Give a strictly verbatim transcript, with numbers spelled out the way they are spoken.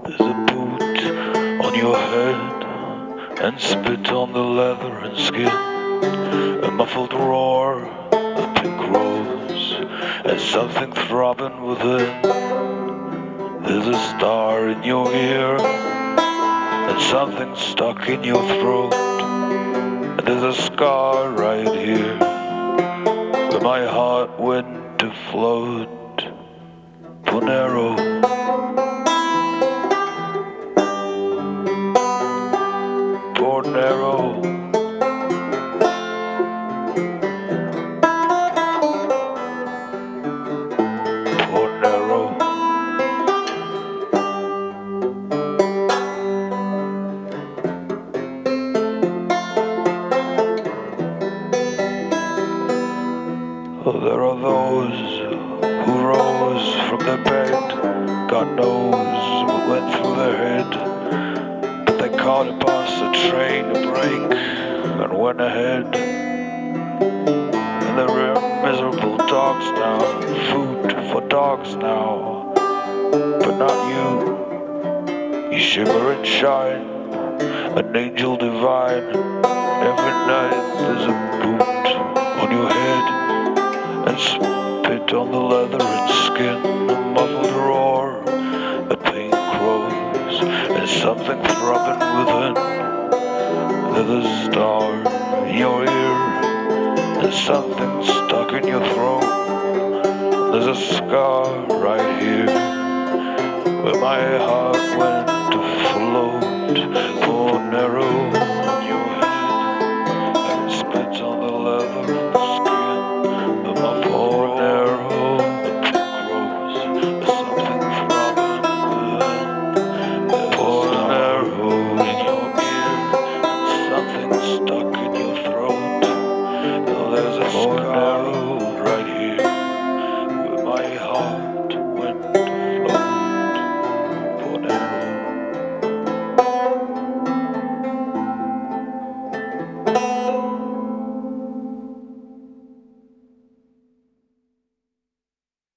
There's a boot on your head, and spit on the leather and skin. A muffled roar, a pink rose, and something throbbing within. There's a star in your ear, and something stuck in your throat. And there's a scar right here, where my heart went to float. Ponero. Ponero. Ponero. Oh, there are those who rose from their bed, God knows what went through their head, but they caught a bus, a train, a break, and went ahead. And they're miserable dogs now, food for dogs now, but not you. You shimmer and shine, an angel divine. Every night there's a boot on your head, and spit on the leather and skin. A muffled roar, a pink rose, and something throbbing within. There's a star in your ear, and something stuck in your throat. There's a scar right here, where my heart went